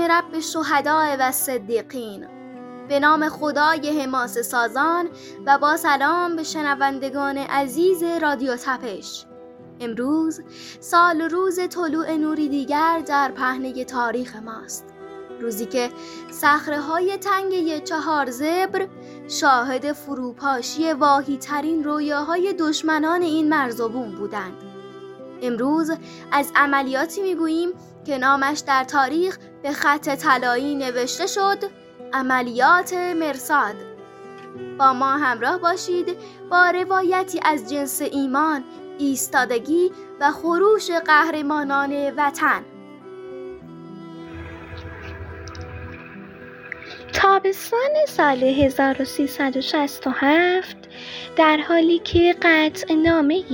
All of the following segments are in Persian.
بسم رب الشهداء و صدیقین. به نام خدای حماسه سازان و با سلام به شنوندگان عزیز رادیو تپش. امروز سال روز طلوع نوری دیگر در پهنه تاریخ ماست. روزی که صخره‌های تنگه 4 زبر شاهد فروپاشی واهی ترین رویاهای دشمنان این مرز و بوم بودند. امروز از عملیاتی میگوییم که نامش در تاریخ به خط طلایی نوشته شد: عملیات مرصاد. با ما همراه باشید با روایتی از جنس ایمان، ایستادگی و خروش قهرمانان وطن. تابستان سال 1367 در حالی که قطعنامه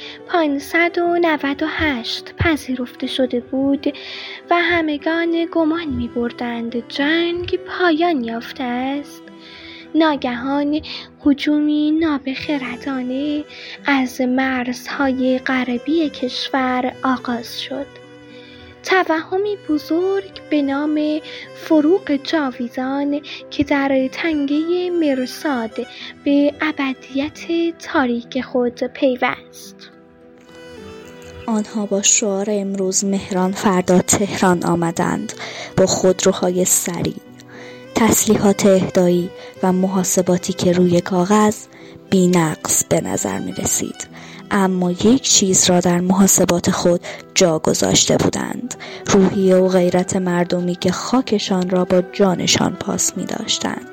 598 پذیرفته شده بود و همگان گمان می‌بردند جنگ پایان یافته است، ناگهان هجومی نابخردانه از مرزهای غربی کشور آغاز شد. توهمی بزرگ به نام فروغ جاویدان که در تنگه مرصاد به ابدیت تاریک خود پیوست. آنها با شعار امروز مهران فردا تهران آمدند، با خودروهای سریع، تسلیحات اهدایی و محاسباتی که روی کاغذ بی‌نقص به نظر می رسید، اما یک چیز را در محاسبات خود جا گذاشته بودند: روحیه و غیرت مردمی که خاکشان را با جانشان پاس می داشتند.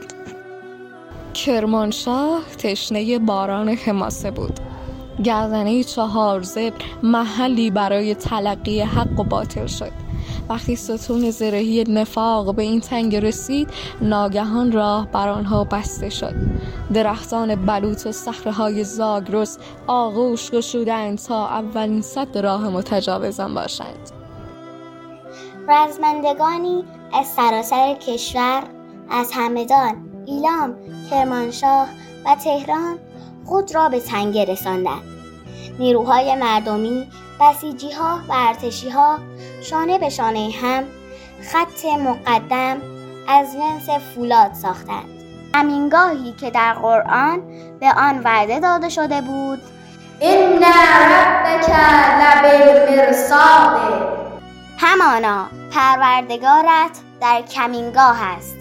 کرمانشاه تشنه باران حماسه بود. گردنه 4 زبر محلی برای تلقی حق و باطل شد. وقتی ستون زرهی نفاق به این تنگ رسید، ناگهان راه بر آنها بسته شد. درختان بلوط و صخره‌های زاگرس آغوش گشودند تا اولین سد راه متجاوزان باشند. رزمندگانی از سراسر کشور، از همدان، ایلام، کرمانشاه و تهران خود را به تنگه رساندند. نیروهای مردمی، بسیجی‌ها و ارتشی‌ها شانه به شانه هم خط مقدم از جنس فولاد ساختند. همینگاهی که در قرآن به آن وعده داده شده بود: ان ربک لبالمرصاد، همانا پروردگارت در کمینگاه است.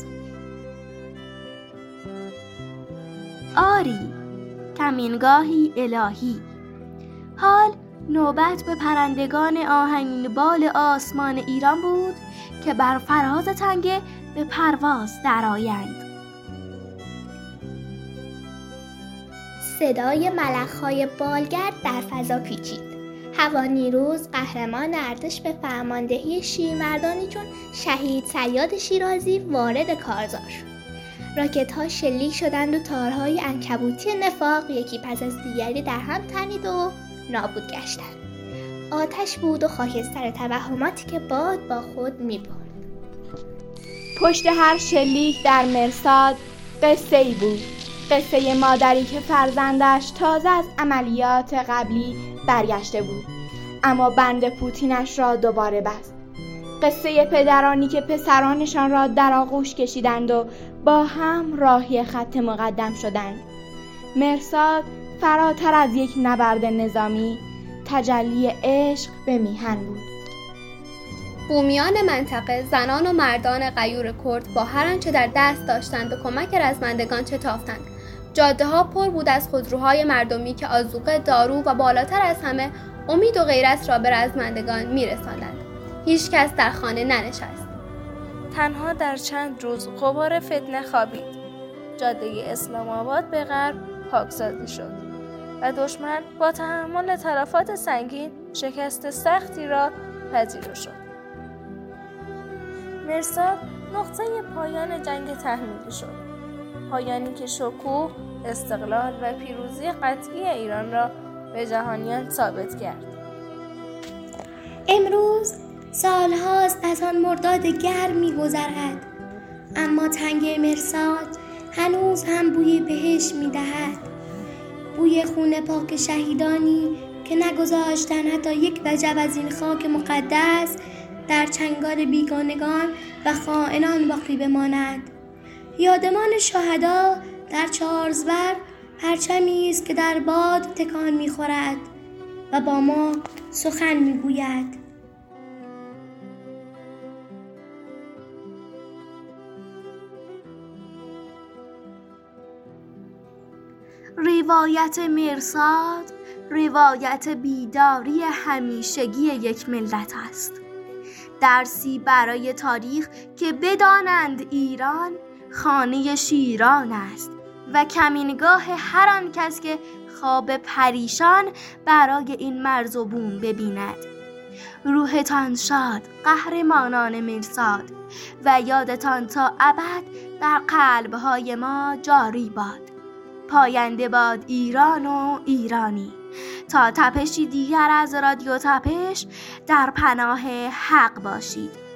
آری، کمینگاهی الهی. حال نوبت به پرندگان آهنین بال آسمان ایران بود که بر فراز تنگه به پرواز درآیند. صدای ملخ‌های بالگرد در فضا پیچید. هوانیروز قهرمان ارتش به فرماندهی شیرمردانی چون شهید صیاد شیرازی وارد کارزار شد. راکت‌ها شلیک شدند و تارهای عنکبوتی نفاق یکی پس از دیگری در هم تنید و نابود گشتند. آتش بود و خاکستر توهماتی که باد با خود می‌برد. پشت هر شلیک در مرصاد قصه‌ای بود. قصه مادری که فرزندش تازه از عملیات قبلی برگشته بود، اما بند پوتینش را دوباره بست. قصه پدرانی که پسرانشان را در آغوش کشیدند و با هم راهی خط مقدم شدند. مرصاد فراتر از یک نبرد نظامی، تجلی عشق به میهن بود. بومیان منطقه، زنان و مردان غیور کرد با هر آنچه در دست داشتند به کمک رزمندگان شتافتند. جاده ها پر بود از خودروهای مردمی که آذوقه، دارو و بالاتر از همه امید و غیرت را به رزمندگان می‌رساندند. هیچ کس در خانه ننشست. تنها در چند روز غبار فتنه خوابید. جاده اسلام آباد به غرب پاکسازی شد و دشمن با تحمل تلفات سنگین شکست سختی را پذیرا شد. مرصاد نقطه پایان جنگ تحمیلی شد. پایانی که شکوه، استقلال و پیروزی قطعی ایران را به جهانیان ثابت کرد. امروز سالهاست از آن مرداد گرم می‌گذرد، اما تنگه مرصاد هنوز هم بوی بهشت می‌دهد. بوی خون پاک شهیدانی که نگذاشتن حتی یک وجب از این خاک مقدس در چنگال بیگانگان و خائنان باقی بماند. یادمان شهدا در چارزور پرچمی است که در باد تکان می‌خورد و با ما سخن می‌گوید. روایت مرصاد روایت بیداری همیشگی یک ملت است. درسی برای تاریخ که بدانند ایران خانه شیران است و کمینگاه هر آن کس که خواب پریشان برای این مرز و بوم ببیند. روحتان شاد قهرمانان مرصاد و یادتان تا ابد در قلب‌های ما جاری باد. پاینده باد ایران و ایرانی. تا تپشی دیگر از رادیو تپش در پناه حق باشید.